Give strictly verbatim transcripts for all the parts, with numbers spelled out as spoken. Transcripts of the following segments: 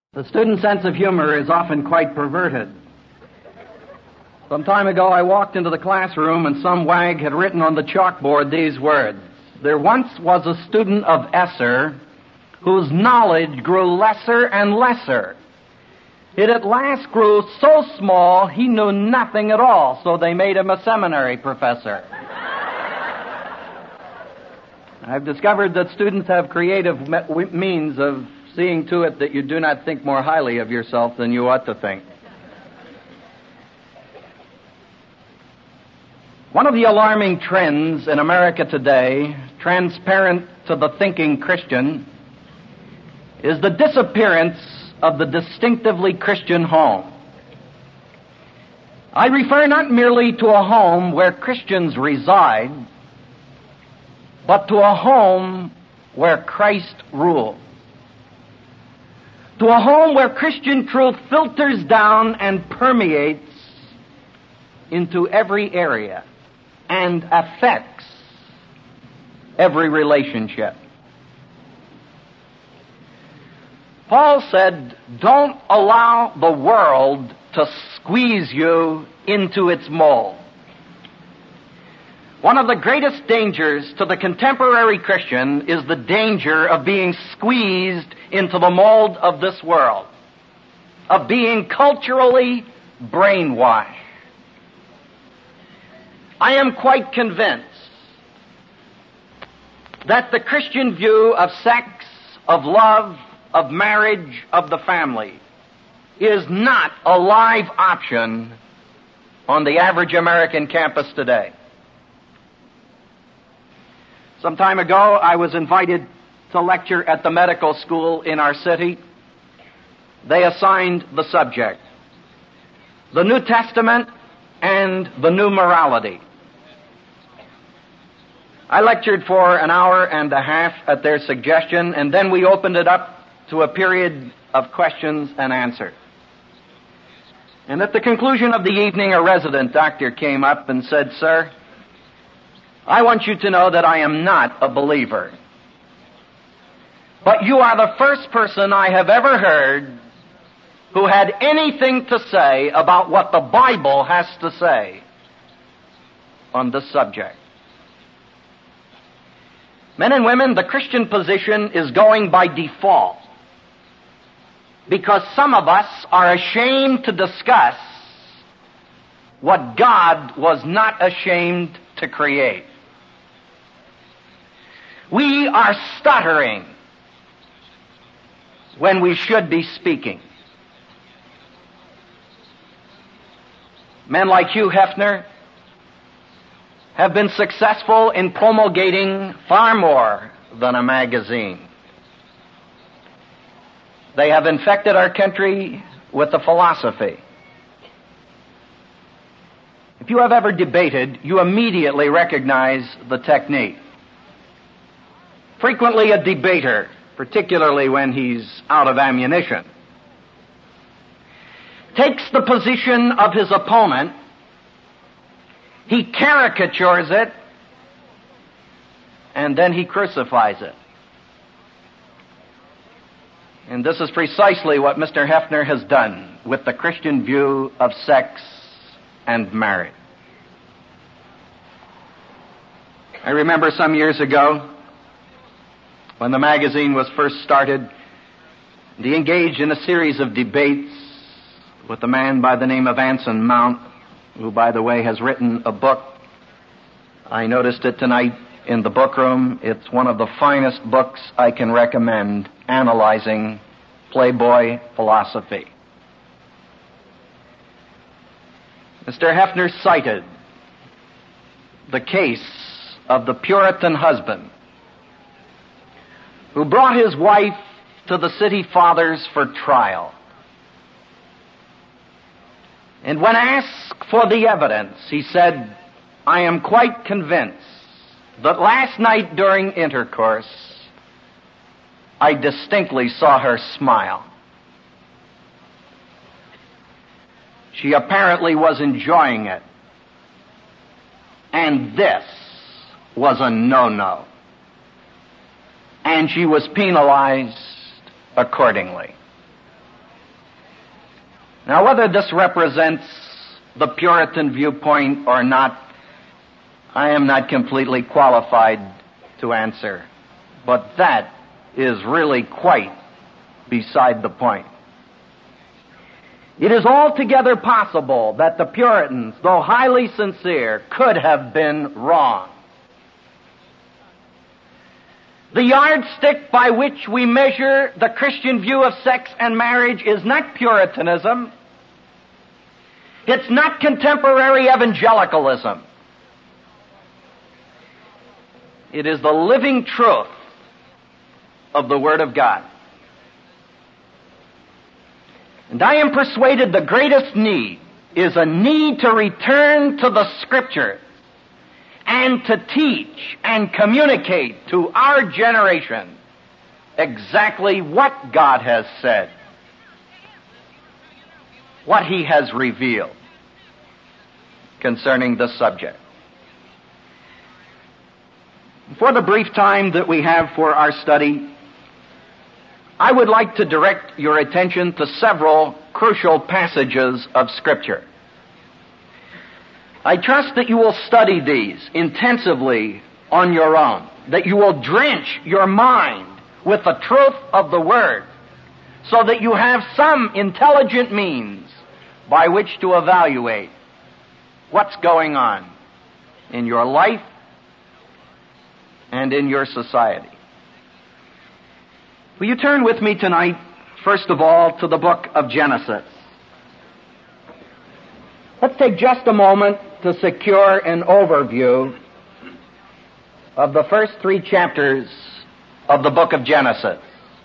The student's sense of humor is often quite perverted. Some time ago, I walked into the classroom and some wag had written on the chalkboard these words: "There once was a student of Esser whose knowledge grew lesser and lesser. It at last grew so small he knew nothing at all, so they made him a seminary professor." I've discovered that students have creative me- means of seeing to it that you do not think more highly of yourself than you ought to think. One of the alarming trends in America today, transparent to the thinking Christian, is the disappearance of the distinctively Christian home. I refer not merely to a home where Christians reside, but to a home where Christ rules. To a home where Christian truth filters down and permeates into every area and affects every relationship. Paul said, "Don't allow the world to squeeze you into its mold." One of the greatest dangers to the contemporary Christian is the danger of being squeezed into the mold of this world, of being culturally brainwashed. I am quite convinced that the Christian view of sex, of love, of marriage, of the family is not a live option on the average American campus today. Some time ago, I was invited to lecture at the medical school in our city. They assigned the subject, the New Testament and the new morality. I lectured for an hour and a half at their suggestion, and then we opened it up to a period of questions and answers. And at the conclusion of the evening, a resident doctor came up and said, "Sir, I want you to know that I am not a believer. But you are the first person I have ever heard who had anything to say about what the Bible has to say on this subject." Men and women, the Christian position is going by default because some of us are ashamed to discuss what God was not ashamed to create. We are stuttering when we should be speaking. Men like Hugh Hefner have been successful in promulgating far more than a magazine. They have infected our country with a philosophy. If you have ever debated, you immediately recognize the technique. Frequently a debater, particularly when he's out of ammunition, takes the position of his opponent, he caricatures it, and then he crucifies it. And this is precisely what Mister Hefner has done with the Christian view of sex and marriage. I remember some years ago, when the magazine was first started, he engaged in a series of debates with a man by the name of Anson Mount, who, by the way, has written a book. I noticed it tonight in the book room. It's one of the finest books I can recommend, analyzing Playboy philosophy. Mister Hefner cited the case of the Puritan husband who brought his wife to the city fathers for trial. And when asked for the evidence, he said, "I am quite convinced that last night during intercourse, I distinctly saw her smile. She apparently was enjoying it. And this was a no-no. And she was penalized accordingly." Now, whether this represents the Puritan viewpoint or not, I am not completely qualified to answer. But that is really quite beside the point. It is altogether possible that the Puritans, though highly sincere, could have been wrong. The yardstick by which we measure the Christian view of sex and marriage is not Puritanism. It's not contemporary evangelicalism. It is the living truth of the Word of God. And I am persuaded the greatest need is a need to return to the Scripture and to teach and communicate to our generation exactly what God has said, what He has revealed concerning the subject. For the brief time that we have for our study, I would like to direct your attention to several crucial passages of Scripture. I trust that you will study these intensively on your own, that you will drench your mind with the truth of the Word, so that you have some intelligent means by which to evaluate what's going on in your life and in your society. Will you turn with me tonight, first of all, to the book of Genesis? Let's take just a moment to secure an overview of the first three chapters of the book of Genesis.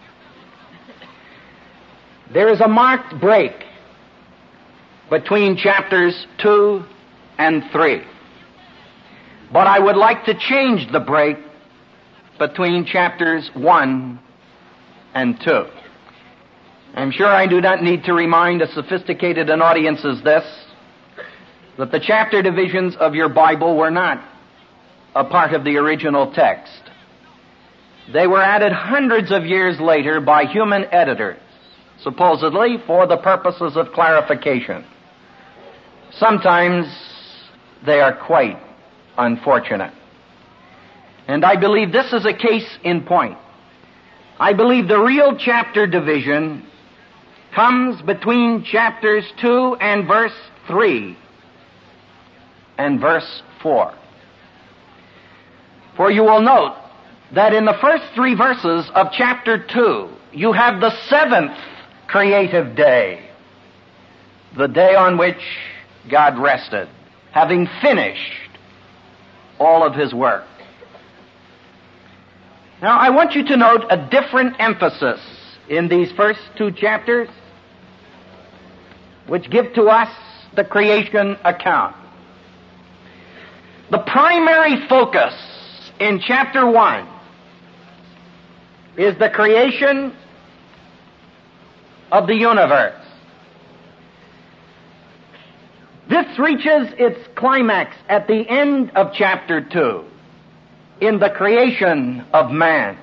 There is a marked break between chapters two and three. But I would like to change the break between chapters one and two. I'm sure I do not need to remind as sophisticated an audience as this that the chapter divisions of your Bible were not a part of the original text. They were added hundreds of years later by human editors, supposedly for the purposes of clarification. Sometimes they are quite unfortunate. And I believe this is a case in point. I believe the real chapter division comes between chapters two and verse three and verse four. For you will note that in the first three verses of chapter two, you have the seventh creative day, the day on which God rested, having finished all of His work. Now, I want you to note a different emphasis in these first two chapters, which give to us the creation account. The primary focus in chapter one is the creation of the universe. This reaches its climax at the end of chapter two, in the creation of man.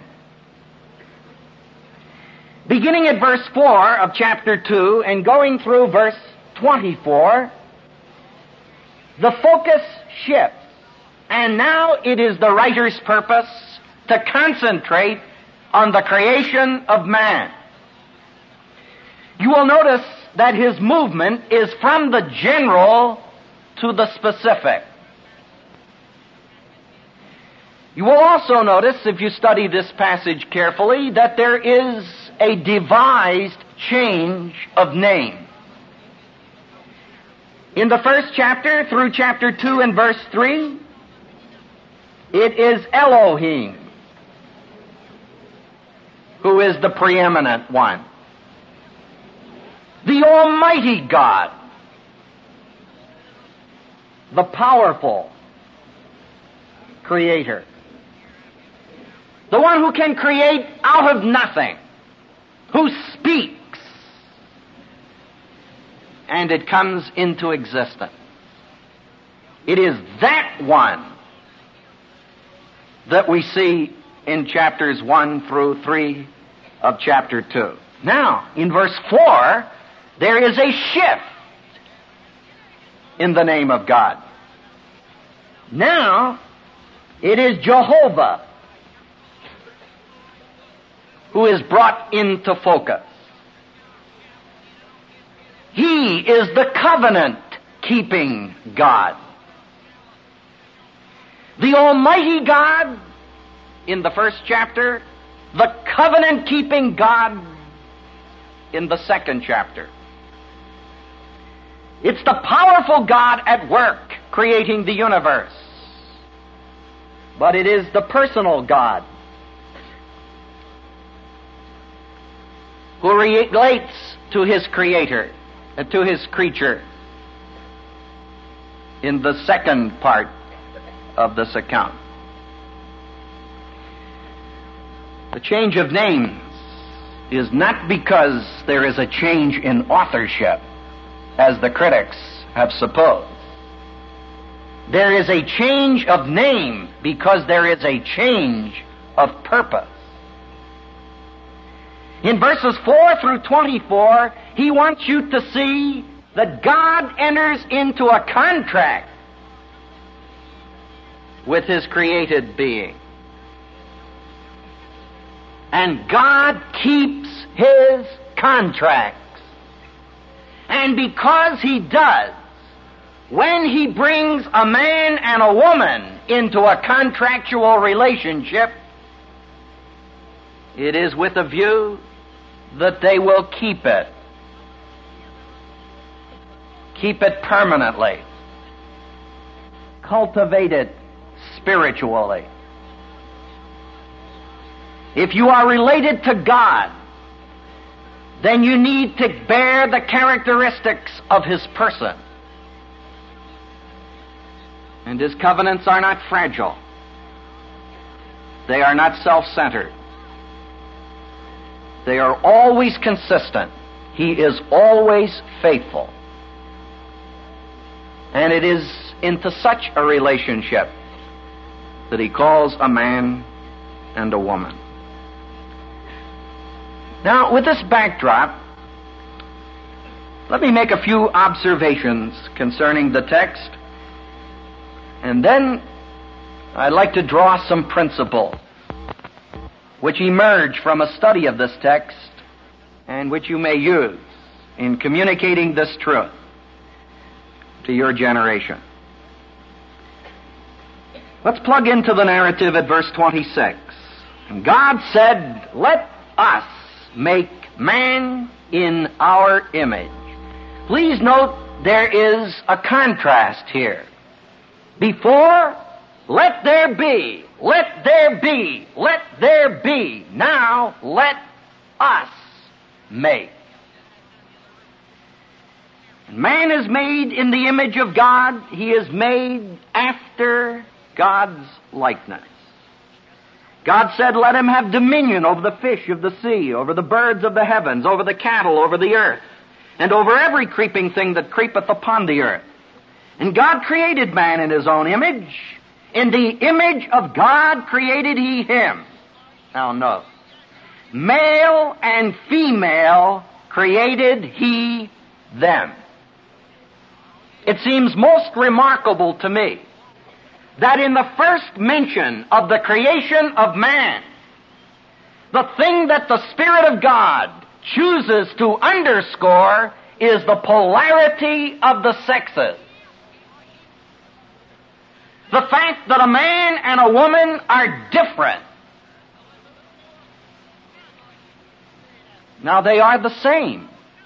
Beginning at verse four of chapter two and going through verse twenty-four, the focus shifts, and now it is the writer's purpose to concentrate on the creation of man. You will notice that his movement is from the general to the specific. You will also notice, if you study this passage carefully, that there is a devised change of name. In the first chapter, through chapter two and verse three, it is Elohim who is the preeminent one. The Almighty God, the powerful Creator, the one who can create out of nothing, who speaks, and it comes into existence. It is that one that we see in chapters one through three of chapter two. Now, in verse four, There is a shift in the name of God. Now, it is Jehovah who is brought into focus. He is the covenant-keeping God. The Almighty God in the first chapter, the covenant-keeping God in the second chapter. It's the powerful God at work creating the universe. But it is the personal God who relates to his creator, uh, to his creature in the second part of this account. The change of names is not because there is a change in authorship, as the critics have supposed. There is a change of name because there is a change of purpose. In verses four through twenty-four, he wants you to see that God enters into a contract with his created being. And God keeps his contracts. And because he does, when he brings a man and a woman into a contractual relationship, it is with a view that they will keep it. Keep it permanently. Cultivate it spiritually. If you are related to God, then you need to bear the characteristics of his person. And his covenants are not fragile. They are not self-centered. They are always consistent. He is always faithful. And it is into such a relationship that he calls a man and a woman. Now, with this backdrop, let me make a few observations concerning the text, and then I'd like to draw some principles which emerge from a study of this text and which you may use in communicating this truth to your generation. Let's plug into the narrative at verse twenty-six. And God said, "Let us make man in our image." Please note there is a contrast here. Before, let there be, let there be, let there be. Now, let us make. Man is made in the image of God. He is made after God's likeness. God said, "Let him have dominion over the fish of the sea, over the birds of the heavens, over the cattle, over the earth, and over every creeping thing that creepeth upon the earth." And God created man in his own image. In the image of God created he him. Now note, male and female created he them. It seems most remarkable to me that in the first mention of the creation of man, the thing that the Spirit of God chooses to underscore is the polarity of the sexes. The fact that a man and a woman are different. Now they are the same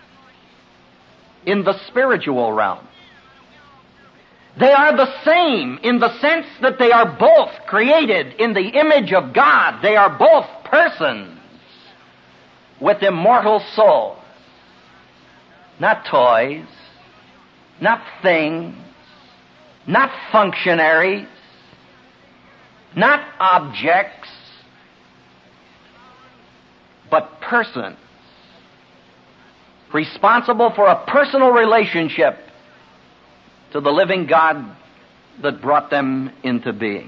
in the spiritual realm. They are the same in the sense that they are both created in the image of God. They are both persons with immortal souls. Not toys, not things, not functionaries, not objects, but persons, responsible for a personal relationship to the living God that brought them into being.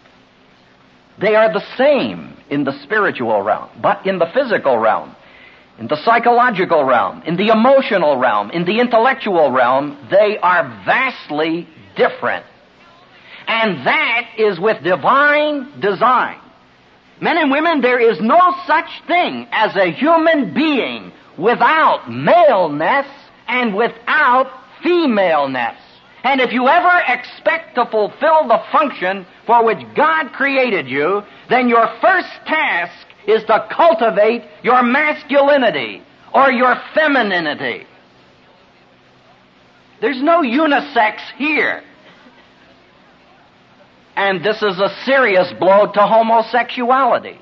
They are the same in the spiritual realm, but in the physical realm, in the psychological realm, in the emotional realm, in the intellectual realm, they are vastly different. And that is with divine design. Men and women, there is no such thing as a human being without maleness and without femaleness. And if you ever expect to fulfill the function for which God created you, then your first task is to cultivate your masculinity or your femininity. There's no unisex here. And this is a serious blow to homosexuality.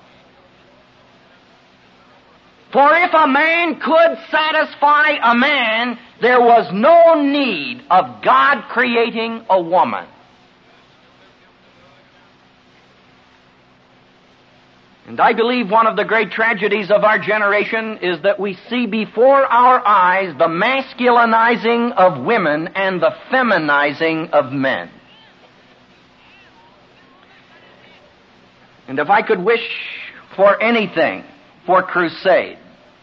For if a man could satisfy a man, there was no need of God creating a woman. And I believe one of the great tragedies of our generation is that we see before our eyes the masculinizing of women and the feminizing of men. And if I could wish for anything for crusade,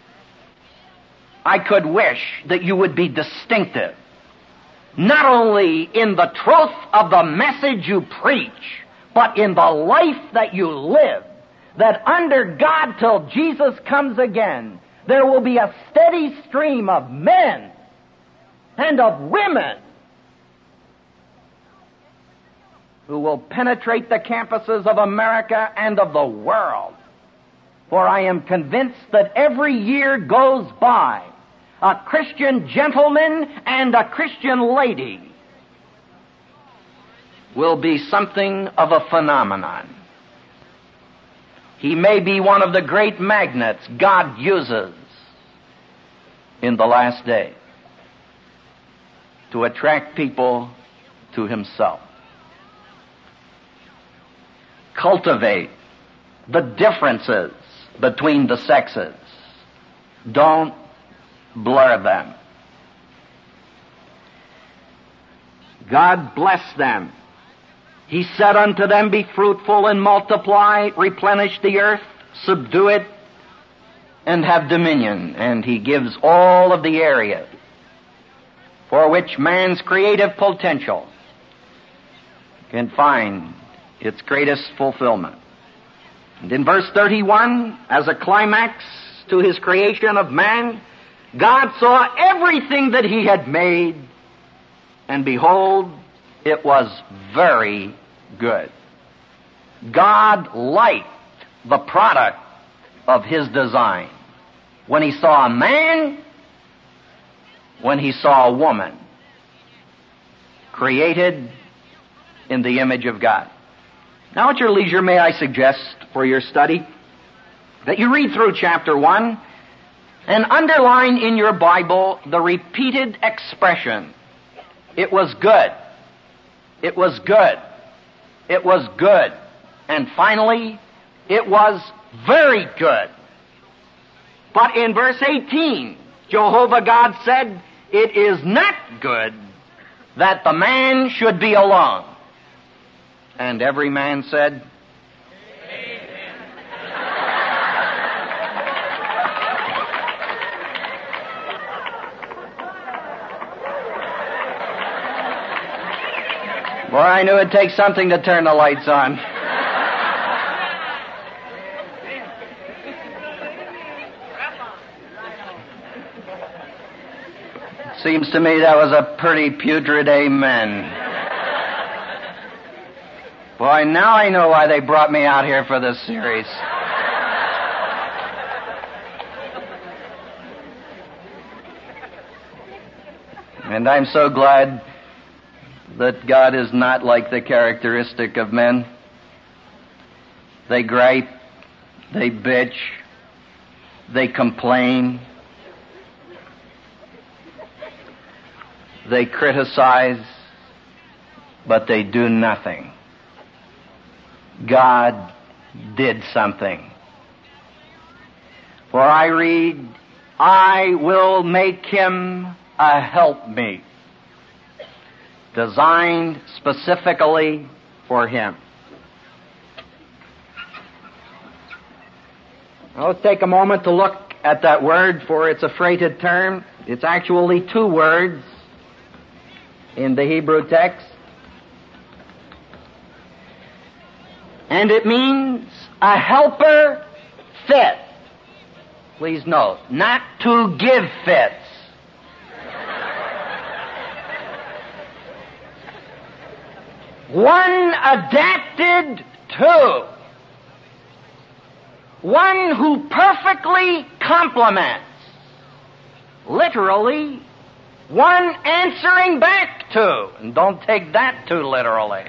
I could wish that you would be distinctive, not only in the truth of the message you preach, but in the life that you live, that under God till Jesus comes again, there will be a steady stream of men and of women who will penetrate the campuses of America and of the world. For I am convinced that every year goes by, a Christian gentleman and a Christian lady will be something of a phenomenon. He may be one of the great magnets God uses in the last day to attract people to Himself. Cultivate the differences between the sexes. Don't blur them. God blessed them. He said unto them, be fruitful and multiply, replenish the earth, subdue it, and have dominion. And He gives all of the areas for which man's creative potential can find its greatest fulfillment. And in verse thirty-one, as a climax to His creation of man, God saw everything that He had made, and behold, it was very good. God liked the product of His design when He saw a man, when He saw a woman, created in the image of God. Now at your leisure, may I suggest for your study that you read through chapter one and underline in your Bible the repeated expression, it was good, it was good, it was good, and finally, it was very good. But in verse eighteen, Jehovah God said, it is not good that the man should be alone. And every man said, amen. Boy, I knew it'd take something to turn the lights on. Seems to me that was a pretty putrid amen. Boy, now I know why they brought me out here for this series. And I'm so glad that God is not like the characteristic of men. They gripe, they bitch, they complain, they criticize, but they do nothing. God did something. For I read, I will make him a helpmeet, designed specifically for him. Now let's take a moment to look at that word, for it's a freighted term. It's actually two words in the Hebrew text. And it means a helper fit. Please note, not to give fits. One adapted to. One who perfectly complements. Literally, one answering back to. And don't take that too literally.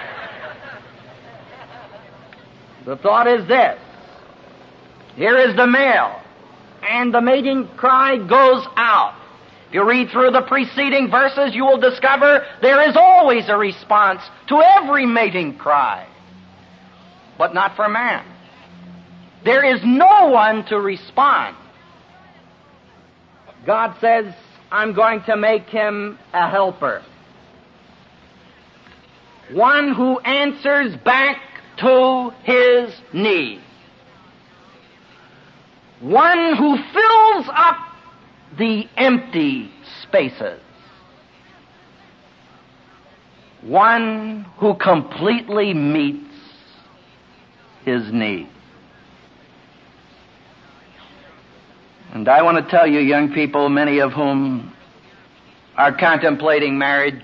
The thought is this. Here is the male, and the mating cry goes out. If you read through the preceding verses, you will discover there is always a response to every mating cry, but not for man. There is no one to respond. God says, I'm going to make him a helper. One who answers back to his need. One who fills up the empty spaces. One who completely meets his need. And I want to tell you, young people, many of whom are contemplating marriage,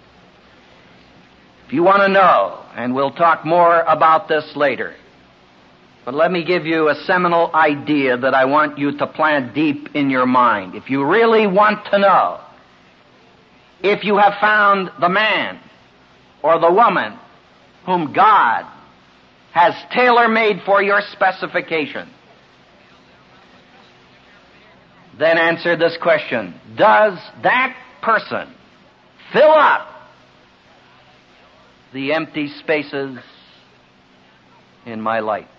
if you want to know, and we'll talk more about this later, but let me give you a seminal idea that I want you to plant deep in your mind. If you really want to know if you have found the man or the woman whom God has tailor-made for your specification, then answer this question. Does that person fill up the empty spaces in my life?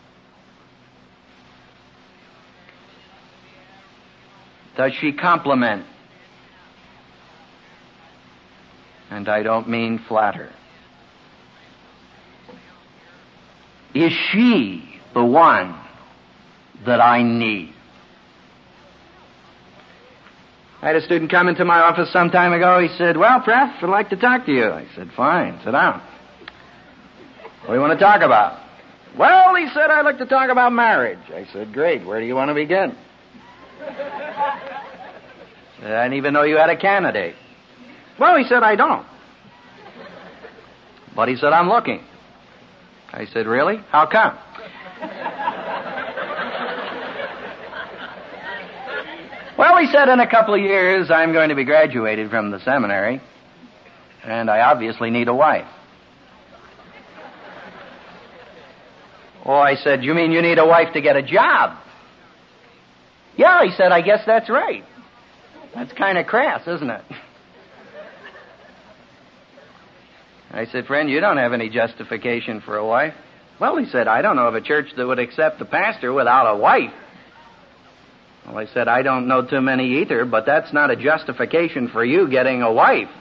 Does she compliment? And I don't mean flatter. Is she the one that I need? I had a student come into my office some time ago. He said, well, Prof, I'd like to talk to you. I said, fine, sit down. What do you want to talk about? Well, he said, I'd like to talk about marriage. I said, great, where do you want to begin? I didn't even know you had a candidate. Well, he said, I don't. But he said, I'm looking. I said, really? How come? Well, he said, in a couple of years, I'm going to be graduated from the seminary, and I obviously need a wife. Oh, I said, you mean you need a wife to get a job? Yeah, he said, I guess that's right. That's kind of crass, isn't it? I said, friend, you don't have any justification for a wife. Well, he said, I don't know of a church that would accept the pastor without a wife. Well, I said, I don't know too many either, but that's not a justification for you getting a wife.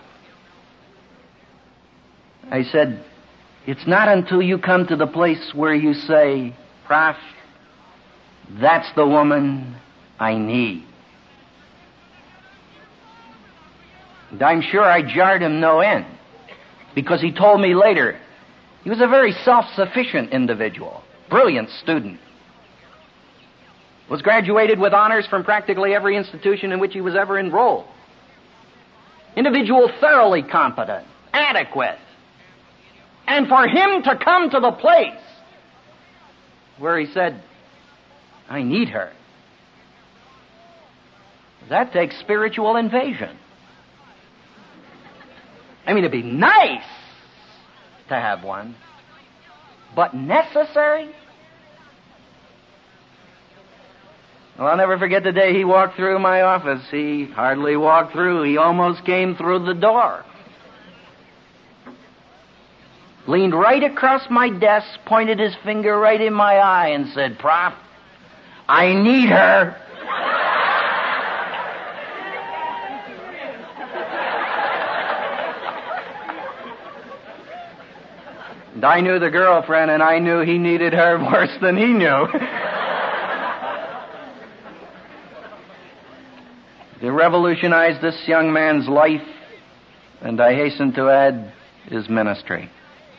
I said, it's not until you come to the place where you say, Prof, that's the woman I need. And I'm sure I jarred him no end, because he told me later he was a very self-sufficient individual, brilliant student, was graduated with honors from practically every institution in which he was ever enrolled. Individual thoroughly competent, adequate. And for him to come to the place where he said, I need her, that takes spiritual invasion. I mean, it'd be nice to have one, but necessary? Well, I'll never forget the day he walked through my office. He hardly walked through. He almost came through the door. Leaned right across my desk, pointed his finger right in my eye, and said, Prof, I need her. And I knew the girlfriend, and I knew he needed her worse than he knew. to revolutionize this young man's life, and I hasten to add, his ministry.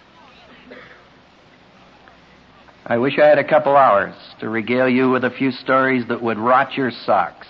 I wish I had a couple hours to regale you with a few stories that would rot your socks.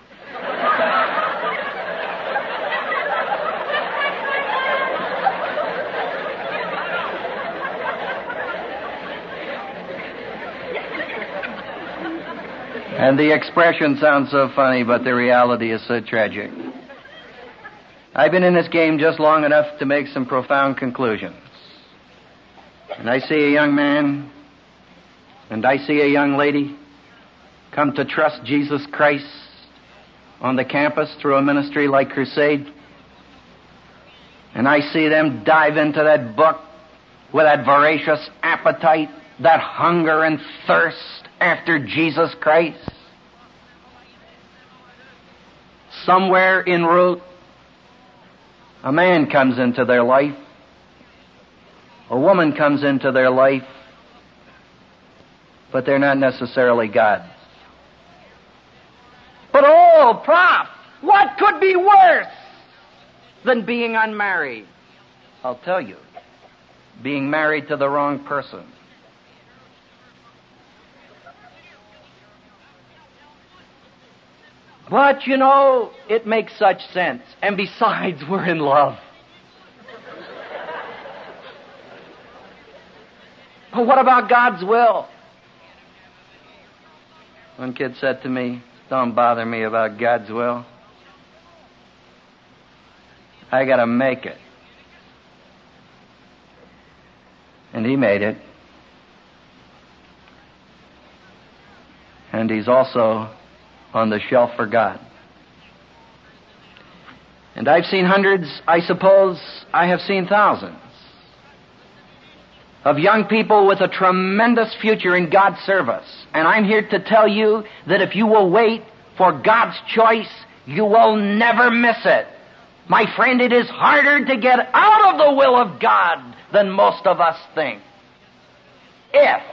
And the expression sounds so funny, but the reality is so tragic. I've been in this game just long enough to make some profound conclusions. And I see a young man, and I see a young lady come to trust Jesus Christ on the campus through a ministry like Crusade. And I see them dive into that book with that voracious appetite, that hunger and thirst after Jesus Christ. Somewhere en route, a man comes into their life. A woman comes into their life, but they're not necessarily God's. But oh, Prof, what could be worse than being unmarried? I'll tell you, being married to the wrong person. But, you know, it makes such sense. And besides, we're in love. But what about God's will? One kid said to me, don't bother me about God's will. I gotta make it. And he made it. And he's also on the shelf for God. And I've seen hundreds, I suppose I have seen thousands, of young people with a tremendous future in God's service. And I'm here to tell you that if you will wait for God's choice, you will never miss it. My friend, it is harder to get out of the will of God than most of us think. If,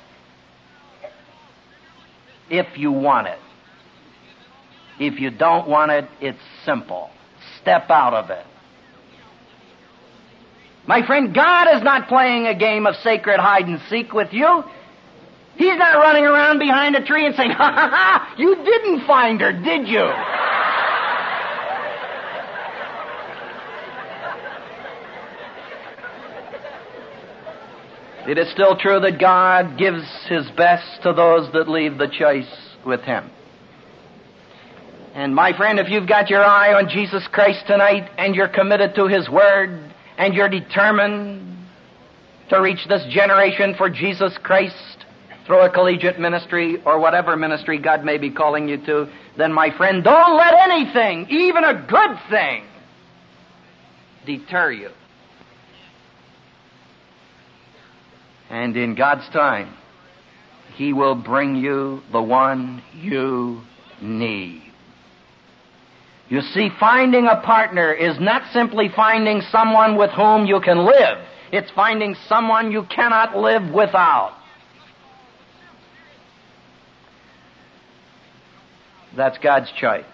if you want it. If you don't want it, it's simple. Step out of it. My friend, God is not playing a game of sacred hide and seek with you. He's not running around behind a tree and saying, ha ha ha, you didn't find her, did you? It is still true that God gives His best to those that leave the choice with Him. And my friend, if you've got your eye on Jesus Christ tonight and you're committed to His Word and you're determined to reach this generation for Jesus Christ through a collegiate ministry or whatever ministry God may be calling you to, then my friend, don't let anything, even a good thing, deter you. And in God's time, He will bring you the one you need. You see, finding a partner is not simply finding someone with whom you can live. It's finding someone you cannot live without. That's God's choice.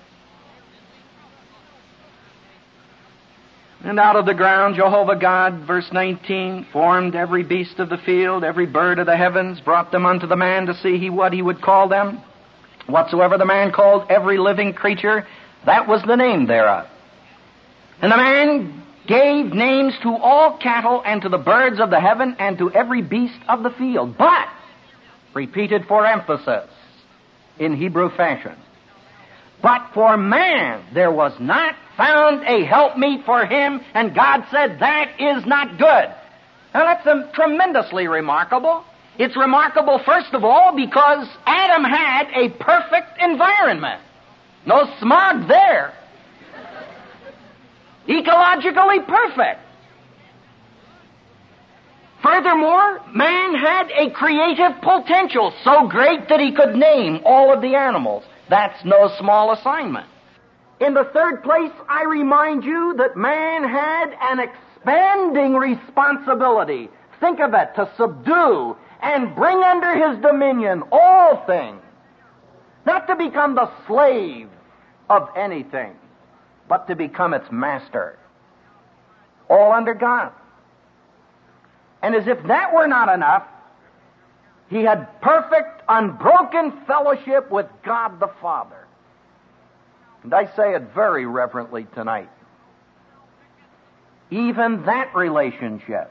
And out of the ground, Jehovah God, verse nineteen, formed every beast of the field, every bird of the heavens, brought them unto the man to see he what he would call them. Whatsoever the man called every living creature, that was the name thereof. And the man gave names to all cattle and to the birds of the heaven and to every beast of the field. But, repeated for emphasis, in Hebrew fashion, but for man there was not found a helpmeet for him, and God said, that is not good. Now that's um, tremendously remarkable. It's remarkable, first of all, because Adam had a perfect environment. No smog there. Ecologically perfect. Furthermore, man had a creative potential so great that he could name all of the animals. That's no small assignment. In the third place, I remind you that man had an expanding responsibility. Think of it, to subdue and bring under his dominion all things. Not to become the slave of anything but to become its master. All under God. And as if that were not enough, he had perfect, unbroken fellowship with God the Father. And I say it very reverently tonight. Even that relationship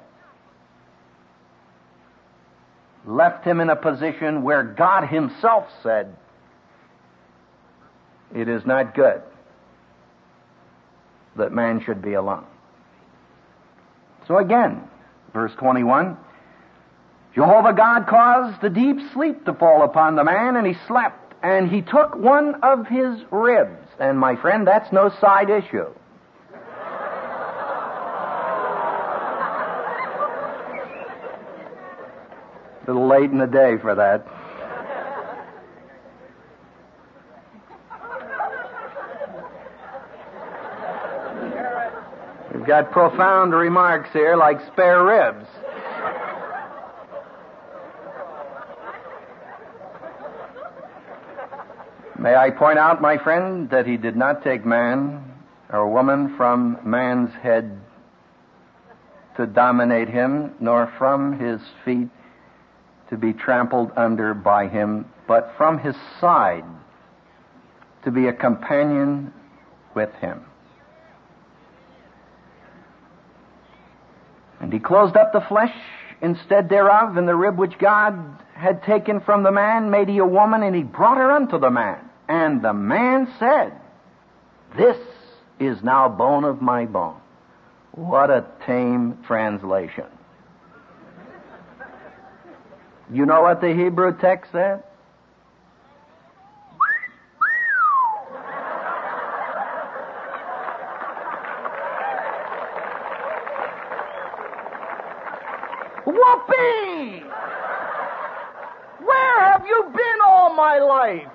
left him in a position where God himself said, "It is not good that man should be alone." So again, verse twenty-one, Jehovah God caused the deep sleep to fall upon the man, and he slept, and he took one of his ribs. And my friend, that's no side issue. A little late in the day for that. We've got profound remarks here like spare ribs. May I point out, my friend, that he did not take man or woman from man's head to dominate him, nor from his feet to be trampled under by him, but from his side to be a companion with him. And he closed up the flesh instead thereof, and the rib which God had taken from the man made he a woman, and he brought her unto the man. And the man said, "This is now bone of my bone." What a tame translation. You know what the Hebrew text said? Whoopee! Where have you been all my life?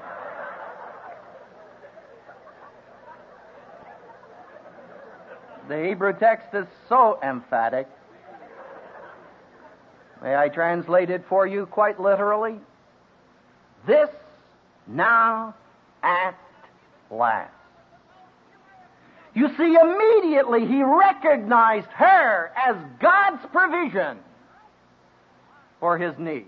The Hebrew text is so emphatic. May I translate it for you quite literally? This now at last. You see, immediately he recognized her as God's provision for his need.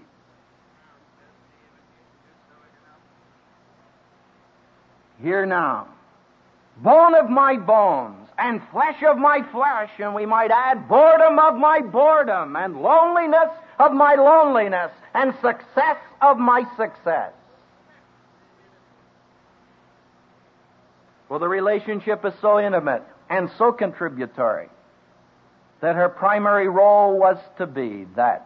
Here now, bone of my bones and flesh of my flesh, and we might add boredom of my boredom and loneliness of my loneliness and success of my success. Well, the relationship is so intimate and so contributory that her primary role was to be that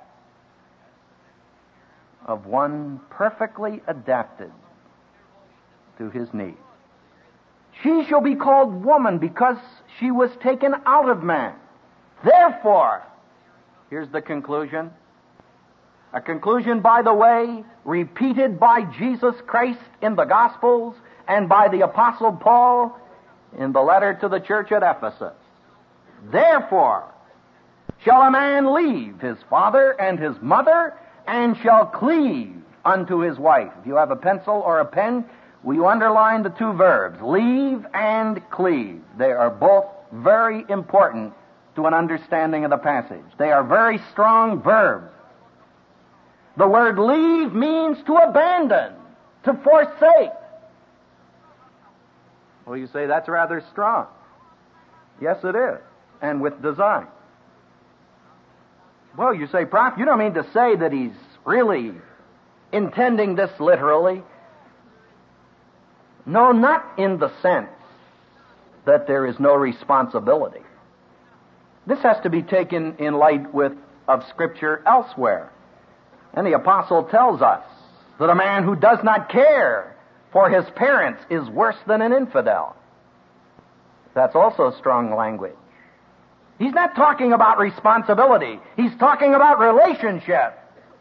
of one perfectly adapted to his needs. She shall be called woman because she was taken out of man. Therefore, here's the conclusion. A conclusion, by the way, repeated by Jesus Christ in the Gospels and by the Apostle Paul in the letter to the church at Ephesus. Therefore, shall a man leave his father and his mother, and shall cleave unto his wife. If you have a pencil or a pen, will you underline the two verbs, leave and cleave? They are both very important to an understanding of the passage. They are very strong verbs. The word leave means to abandon, to forsake. Well, you say that's rather strong. Yes, it is, and with design. Well, you say, Prof, you don't mean to say that he's really intending this literally. No, not in the sense that there is no responsibility. This has to be taken in light with of Scripture elsewhere. And the apostle tells us that a man who does not care for his parents is worse than an infidel. That's also strong language. He's not talking about responsibility. He's talking about relationship.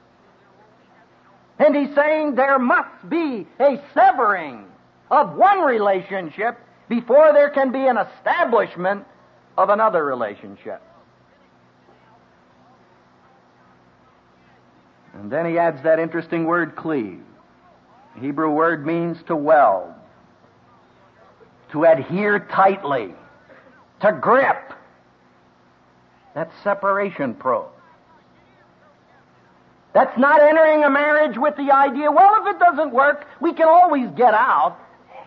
And he's saying there must be a severing of one relationship before there can be an establishment of another relationship. And then he adds that interesting word, cleave. The Hebrew word means to weld. to adhere tightly, to grip. That's separation proof. That's not entering a marriage with the idea, well, if it doesn't work, we can always get out.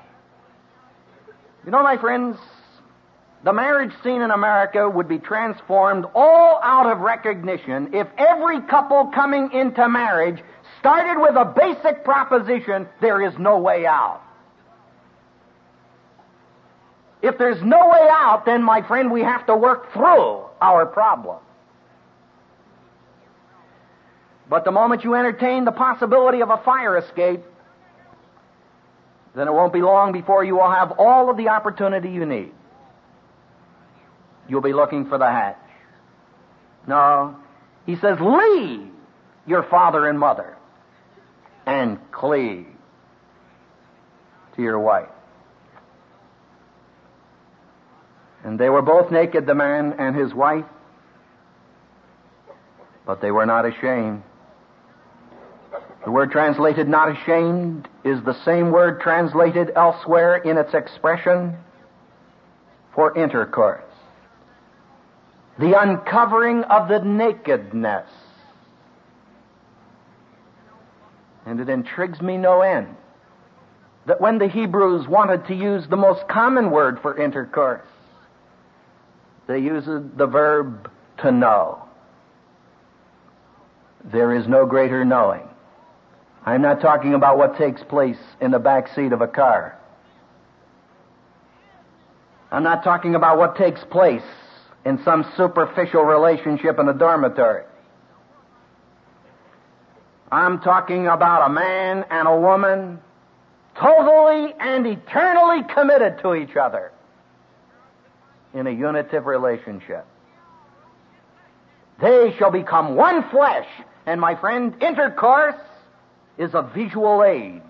You know, my friends, the marriage scene in America would be transformed all out of recognition if every couple coming into marriage started with a basic proposition, there is no way out. If there's no way out, then, my friend, we have to work through our problem. But the moment you entertain the possibility of a fire escape, then it won't be long before you will have all of the opportunity you need. You'll be looking for the hatch. No, he says, leave your father and mother and cleave to your wife. And they were both naked, the man and his wife, but they were not ashamed. The word translated not ashamed is the same word translated elsewhere in its expression for intercourse. The uncovering of the nakedness. And it intrigues me no end that when the Hebrews wanted to use the most common word for intercourse, they used the verb to know. There is no greater knowing. I'm not talking about what takes place in the back seat of a car. I'm not talking about what takes place in some superficial relationship in a dormitory. I'm talking about a man and a woman totally and eternally committed to each other in a unitive relationship. They shall become one flesh. And my friend, intercourse is a visual aid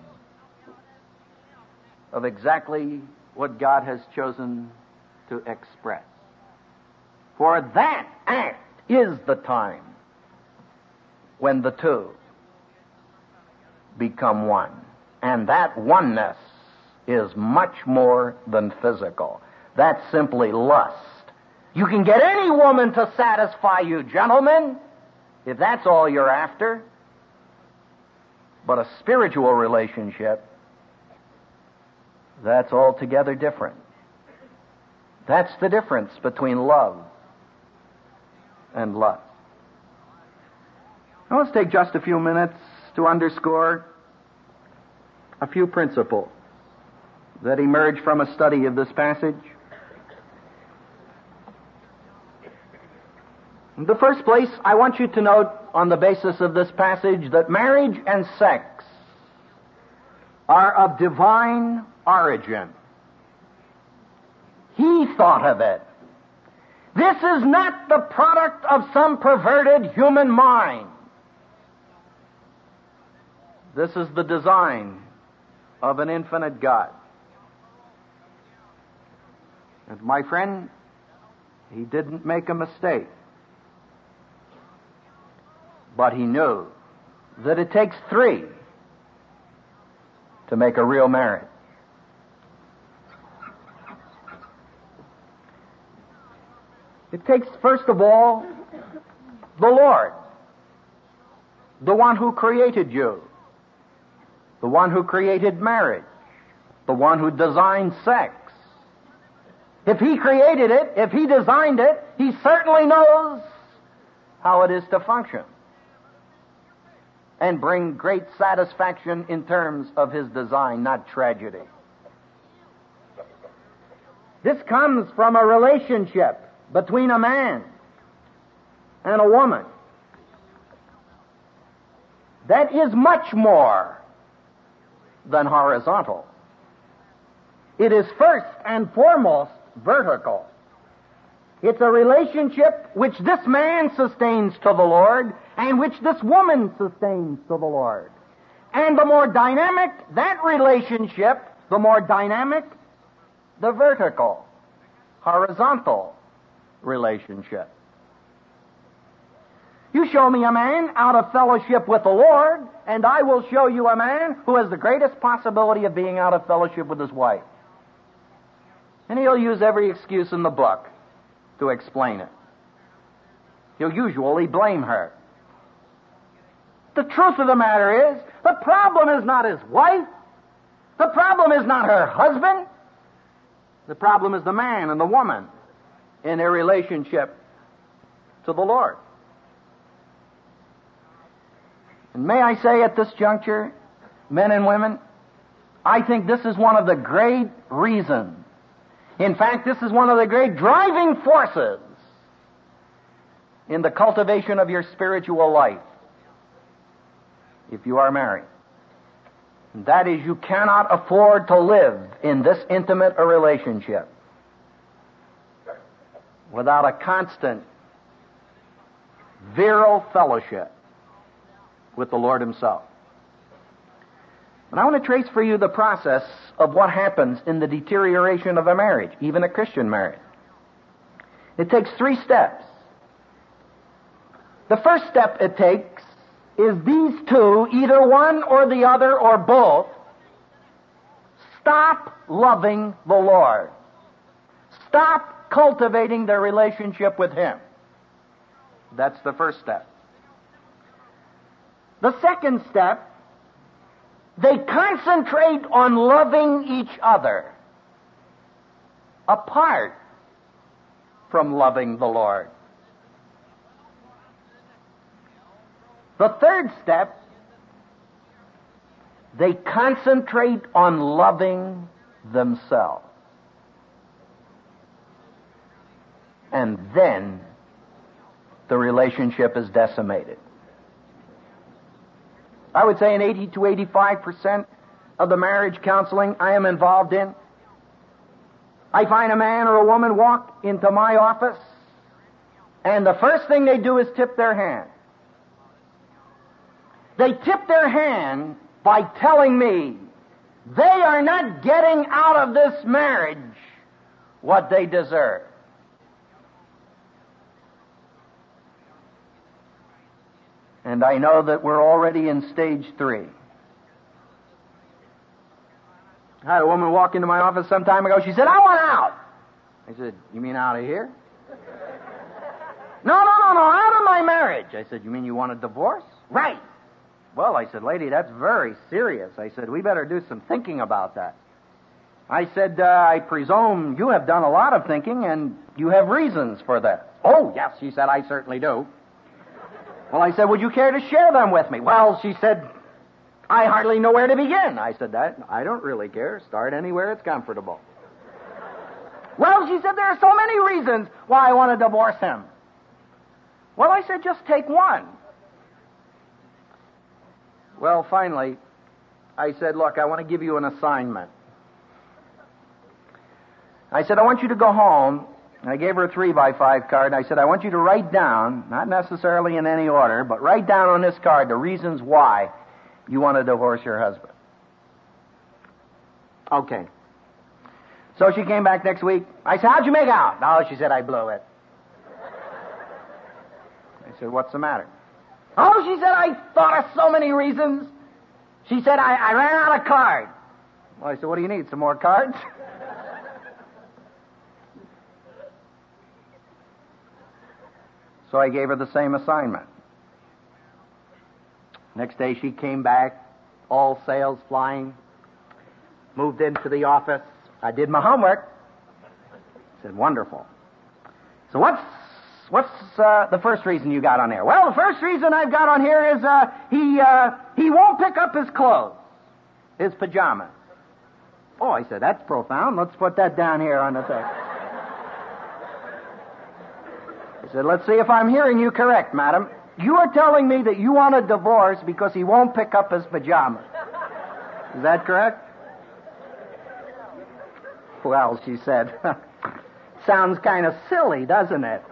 of exactly what God has chosen to express. For that act is the time when the two become one. And that oneness is much more than physical. That's simply lust. You can get any woman to satisfy you, gentlemen, if that's all you're after. But a spiritual relationship, that's altogether different. That's the difference between love and lust. Now let's take just a few minutes to underscore a few principles that emerge from a study of this passage. In the first place, I want you to note on the basis of this passage that marriage and sex are of divine origin. He thought of it. This is not the product of some perverted human mind. This is the design of an infinite God. And my friend, he didn't make a mistake. But he knew that it takes three to make a real marriage. It takes, first of all, the Lord, the one who created you, the one who created marriage, the one who designed sex. If he created it, if he designed it, he certainly knows how it is to function and bring great satisfaction in terms of his design, not tragedy. This comes from a relationship between a man and a woman that is much more than horizontal. It is first and foremost vertical. It's a relationship which this man sustains to the Lord and which this woman sustains to the Lord. And the more dynamic that relationship, the more dynamic the vertical, horizontal relationship. You show me a man out of fellowship with the Lord, and I will show you a man who has the greatest possibility of being out of fellowship with his wife. And he'll use every excuse in the book to explain it. He'll usually blame her. The truth of the matter is, the problem is not his wife. The problem is not her husband. The problem is the man and the woman in their relationship to the Lord. And may I say at this juncture, men and women, I think this is one of the great reasons. In fact, this is one of the great driving forces in the cultivation of your spiritual life, if you are married. And that is, you cannot afford to live in this intimate a relationship without a constant, virile fellowship with the Lord Himself. And I want to trace for you the process of what happens in the deterioration of a marriage, even a Christian marriage. It takes three steps. The first step it takes is these two, either one or the other or both, stop loving the Lord. Stop cultivating their relationship with Him. That's the first step. The second step, they concentrate on loving each other apart from loving the Lord. The third step, they concentrate on loving themselves. And then the relationship is decimated. I would say in eighty to eighty-five percent of the marriage counseling I am involved in, I find a man or a woman walk into my office, and the first thing they do is tip their hand. They tip their hand by telling me they are not getting out of this marriage what they deserve. And I know that we're already in stage three. I had a woman walk into my office some time ago. She said, "I want out." I said, "You mean out of here?" "No, no, no, no, out of my marriage." I said, "You mean you want a divorce?" "Right." "Well," I said, "lady, that's very serious." I said, "We better do some thinking about that." I said, uh, "I presume you have done a lot of thinking and you have reasons for that." "Oh, yes," she said, "I certainly do." Well, I said, "Would you care to share them with me?" "Well," she said, "I hardly know where to begin." I said, "That I don't really care. Start anywhere it's comfortable." "Well," she said, "there are so many reasons why I want to divorce him." Well, I said, "Just take one." Well, finally, I said, "Look, I want to give you an assignment." I said, "I want you to go home." I gave her a three by five card. I said, "I want you to write down, not necessarily in any order, but write down on this card the reasons why you want to divorce your husband." Okay. So she came back next week. I said, "How'd you make out?" "Oh," she said, "I blew it." I said, "What's the matter?" "Oh," she said, "I thought of so many reasons." She said, I, I ran out of cards." Well, I said, "What do you need, some more cards?" So I gave her the same assignment. Next day she came back, all sails flying, moved into the office. I did my homework. I said, "Wonderful. So what's what's uh, the first reason you got on there?" "Well, the first reason I've got on here is uh, he uh, he won't pick up his clothes, his pajamas." "Oh," I said, "that's profound. Let's put that down here on the thing." I said, "Let's see if I'm hearing you correct, madam. You are telling me that you want a divorce because he won't pick up his pajamas. Is that correct?" "Well," she said, "sounds kind of silly, doesn't it?"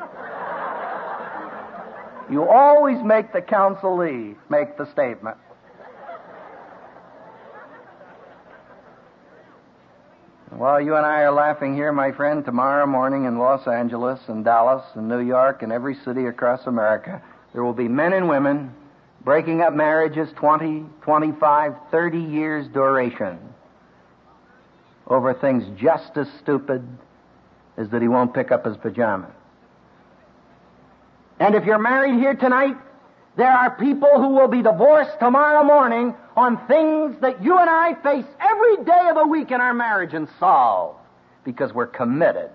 You always make the counselee make the statement. Well, you and I are laughing here, my friend. Tomorrow morning in Los Angeles and Dallas and New York and every city across America, there will be men and women breaking up marriages twenty, twenty-five, thirty years duration over things just as stupid is that he won't pick up his pajamas. And if you're married here tonight, there are people who will be divorced tomorrow morning on things that you and I face every day of the week in our marriage and solve because we're committed.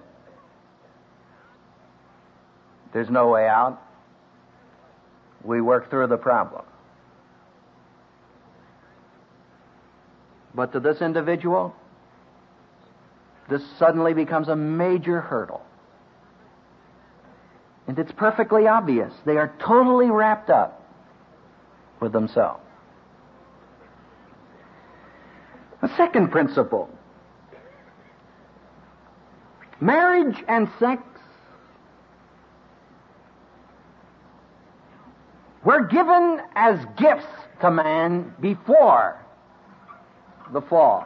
There's no way out. We work through the problem. But to this individual, this suddenly becomes a major hurdle. And it's perfectly obvious. They are totally wrapped up with themselves. A second principle. Marriage and sex were given as gifts to man before the fall.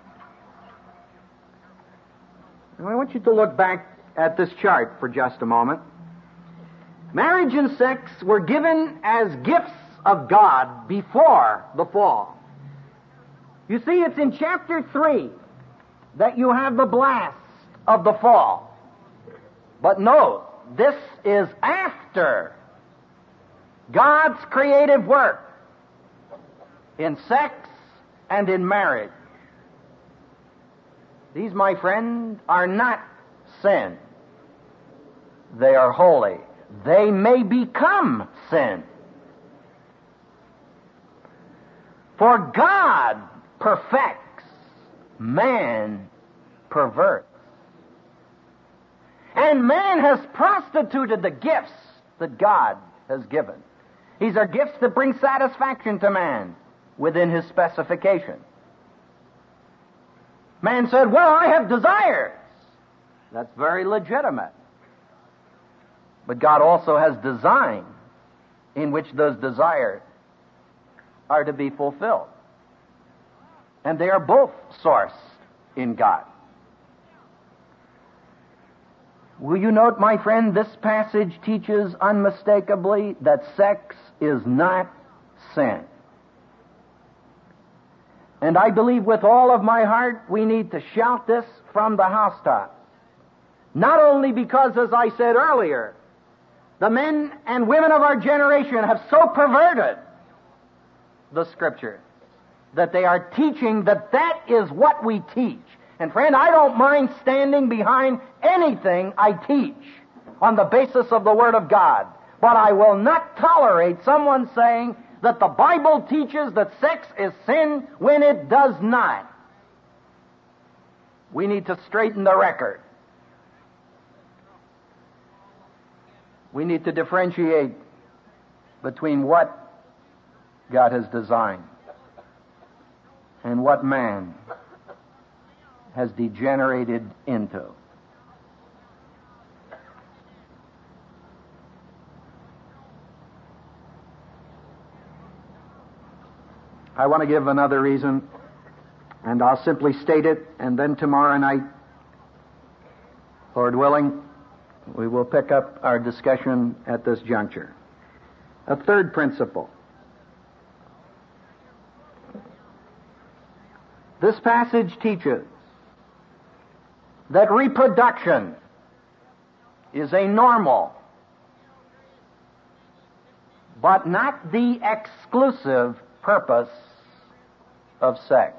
And I want you to look back at this chart for just a moment. Marriage and sex were given as gifts of God before the fall. You see, it's in chapter three that you have the blast of the fall. But note, this is after God's creative work in sex and in marriage. These, my friend, are not sin. They are holy. They may become sin. For God perfects, man perverts. And man has prostituted the gifts that God has given. These are gifts that bring satisfaction to man within his specification. Man said, well, I have desires. That's very legitimate. But God also has design in which those desires are to be fulfilled. And they are both sourced in God. Will you note, my friend, this passage teaches unmistakably that sex is not sin. And I believe with all of my heart we need to shout this from the housetops. Not only because, as I said earlier, the men and women of our generation have so perverted the Scriptures that they are teaching that that is what we teach. And friend, I don't mind standing behind anything I teach on the basis of the Word of God. But I will not tolerate someone saying that the Bible teaches that sex is sin when it does not. We need to straighten the record. We need to differentiate between what God has designed and what man has degenerated into. I want to give another reason, and I'll simply state it, and then tomorrow night, Lord willing, we will pick up our discussion at this juncture. A third principle. This passage teaches that reproduction is a normal, but not the exclusive purpose of sex.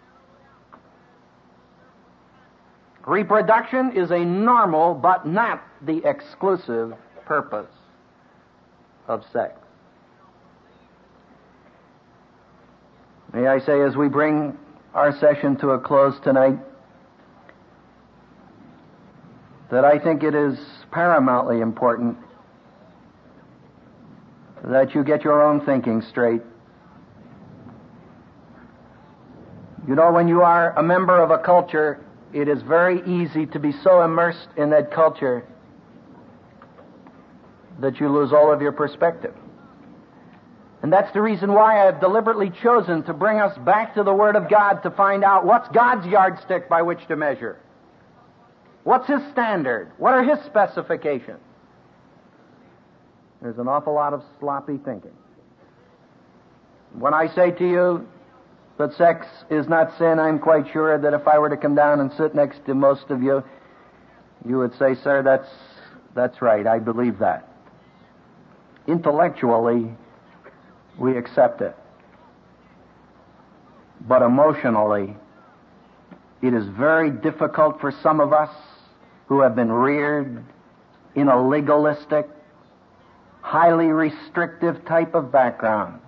Reproduction is a normal, but not the exclusive purpose of sex. May I say, as we bring our session to a close tonight, that I think it is paramountly important that you get your own thinking straight. You know, when you are a member of a culture, it is very easy to be so immersed in that culture that you lose all of your perspective. And that's the reason why I have deliberately chosen to bring us back to the Word of God to find out what's God's yardstick by which to measure. What's His standard? What are His specifications? There's an awful lot of sloppy thinking. When I say to you that sex is not sin, I'm quite sure that if I were to come down and sit next to most of you, You would say, sir, that's, that's right. I believe that. Intellectually, we accept it. But emotionally, it is very difficult for some of us who have been reared in a legalistic, highly restrictive type of background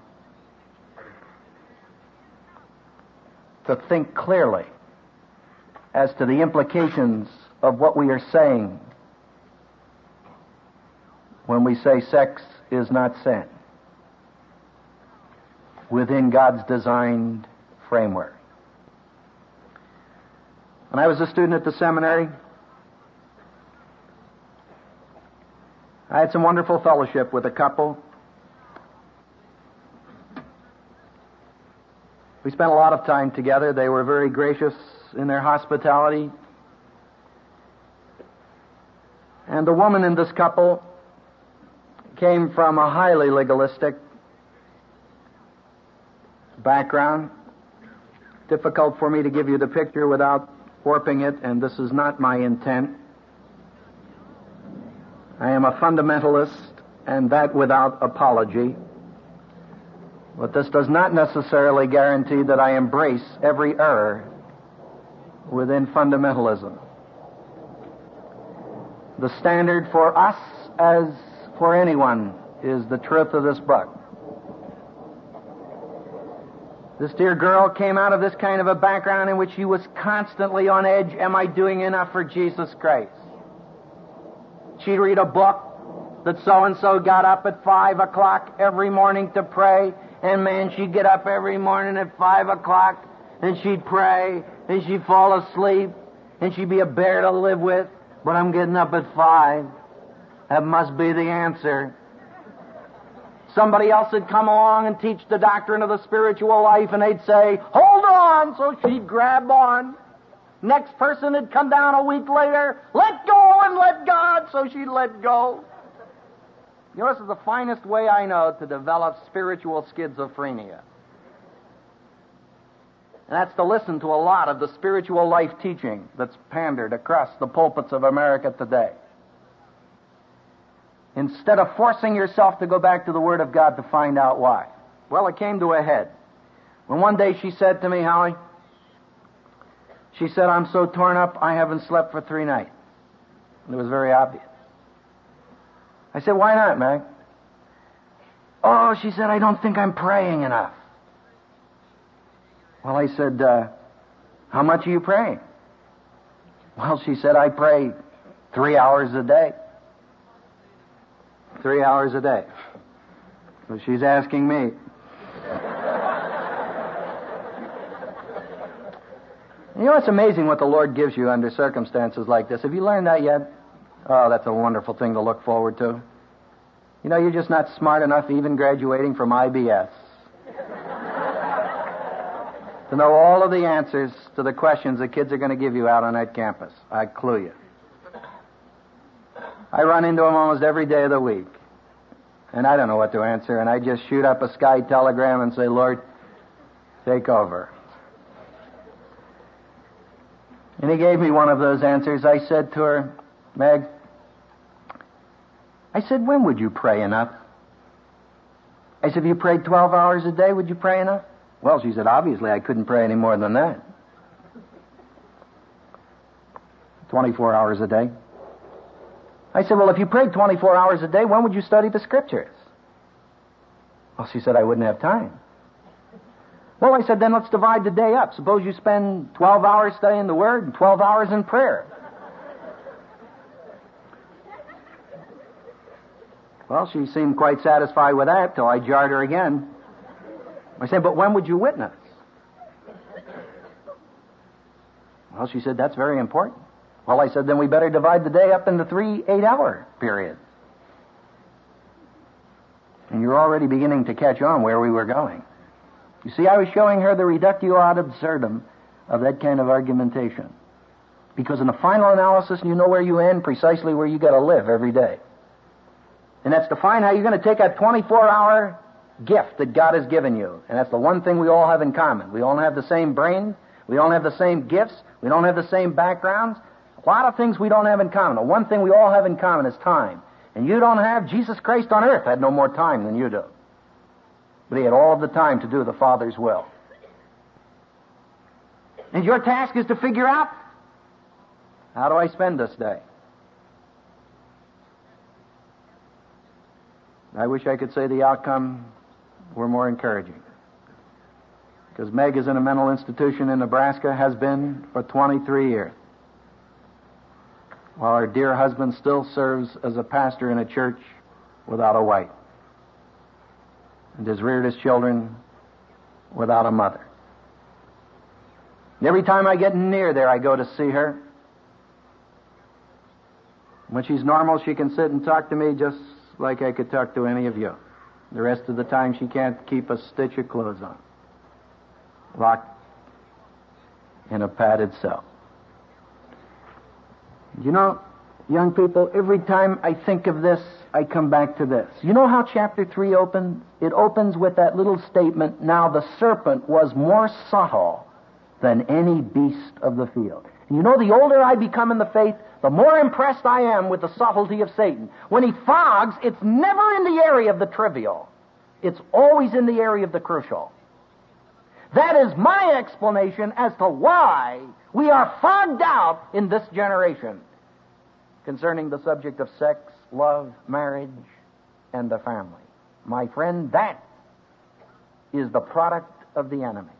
to think clearly as to the implications of what we are saying when we say sex is not sin within God's designed framework. When I was a student at the seminary, I had some wonderful fellowship with a couple. We spent a lot of time together. They were very gracious in their hospitality. And the woman in this couple came from a highly legalistic background. Difficult for me to give you the picture without warping it, and this is not my intent. I am a fundamentalist, and that without apology. But this does not necessarily guarantee that I embrace every error within fundamentalism. The standard for us, as for anyone, is the truth of this book. This dear girl came out of this kind of a background in which she was constantly on edge. Am I doing enough for Jesus Christ? She'd read a book that so-and-so got up at five o'clock every morning to pray, and man, she'd get up every morning at five o'clock, and she'd pray, and she'd fall asleep, and she'd be a bear to live with, but I'm getting up at five. That must be the answer. Somebody else would come along and teach the doctrine of the spiritual life, and they'd say, hold on, so she'd grab on. Next person would come down a week later, let go and let God, so she'd let go. You know, this is the finest way I know to develop spiritual schizophrenia. And that's to listen to a lot of the spiritual life teaching that's pandered across the pulpits of America today. Instead of forcing yourself to go back to the Word of God to find out why. Well, it came to a head when one day she said to me, Howie, she said, I'm so torn up, I haven't slept for three nights. And it was very obvious. I said, why not, Meg? Oh, she said, I don't think I'm praying enough. Well, I said, uh, how much are you praying? Well, she said, I pray three hours a day. Three hours a day. So she's asking me. You know, it's amazing what the Lord gives you under circumstances like this. Have you learned that yet? Oh, that's a wonderful thing to look forward to. You know, you're just not smart enough, even graduating from I B S, to know all of the answers to the questions the kids are going to give you out on that campus. I clue you. I run into them almost every day of the week. And I don't know what to answer, and I just shoot up a sky telegram and say, Lord, take over. And he gave me one of those answers. I said to her, Meg, I said, when would you pray enough? I said, if you prayed twelve hours a day, would you pray enough? Well, she said, obviously I couldn't pray any more than that. twenty-four hours a day. I said, well, if you prayed twenty-four hours a day, when would you study the Scriptures? Well, she said, I wouldn't have time. Well, I said, then let's divide the day up. Suppose you spend twelve hours studying the Word and twelve hours in prayer. Well, she seemed quite satisfied with that till I jarred her again. I said, but when would you witness? Well, she said, that's very important. Well, I said, then we better divide the day up into three eight-hour periods. And you're already beginning to catch on where we were going. You see, I was showing her the reductio ad absurdum of that kind of argumentation. Because in the final analysis, you know where you end, precisely where you got to live every day. And that's to find how you're going to take that twenty-four hour gift that God has given you. And that's the one thing we all have in common. We all have the same brain. We all have the same gifts. We don't have the same backgrounds. A lot of things we don't have in common. The one thing we all have in common is time. And you don't have, Jesus Christ on earth had no more time than you do. But he had all of the time to do the Father's will. And your task is to figure out, how do I spend this day? I wish I could say the outcome were more encouraging. Because Meg is in a mental institution in Nebraska, has been for twenty-three years. While her dear husband still serves as a pastor in a church without a wife. And has reared his children without a mother. And every time I get near there, I go to see her. When she's normal, she can sit and talk to me just like I could talk to any of you. The rest of the time, she can't keep a stitch of clothes on. Locked in a padded cell. You know, young people, every time I think of this, I come back to this. You know how chapter three opens? It opens with that little statement, now the serpent was more subtle than any beast of the field. And you know, the older I become in the faith, the more impressed I am with the subtlety of Satan. When he fogs, it's never in the area of the trivial. It's always in the area of the crucial. That is my explanation as to why we are fogged out in this generation concerning the subject of sex, love, marriage, and the family. My friend, that is the product of the enemy.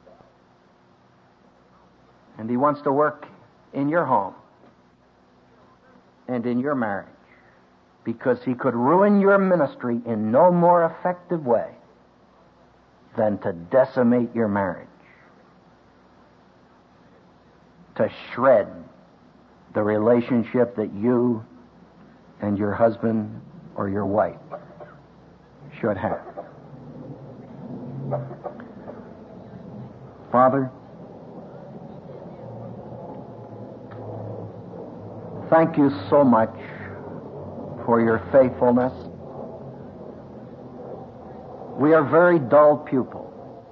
And he wants to work in your home and in your marriage because he could ruin your ministry in no more effective way than to decimate your marriage, to shred the relationship that you and your husband or your wife should have. Father, thank you so much for your faithfulness. We are very dull pupils.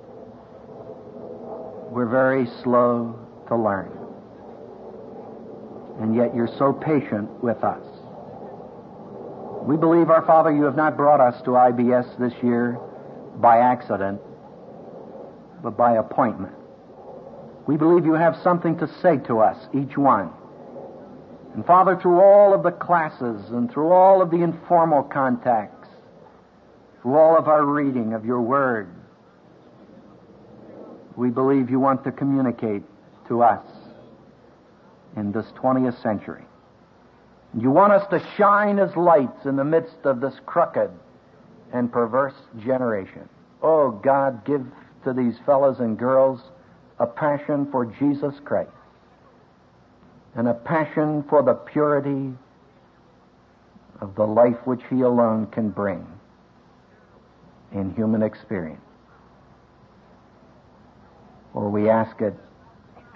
We're very slow to learn. And yet you're so patient with us. We believe, our Father, you have not brought us to I B S this year by accident, but by appointment. We believe you have something to say to us, each one. And Father, through all of the classes and through all of the informal contacts, through all of our reading of your word, we believe you want to communicate to us in this twentieth century. You want us to shine as lights in the midst of this crooked and perverse generation. Oh, God, give to these fellows and girls a passion for Jesus Christ and a passion for the purity of the life which he alone can bring in human experience. For we ask it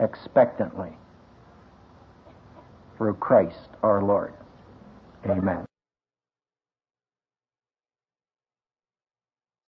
expectantly through Christ our Lord. Amen.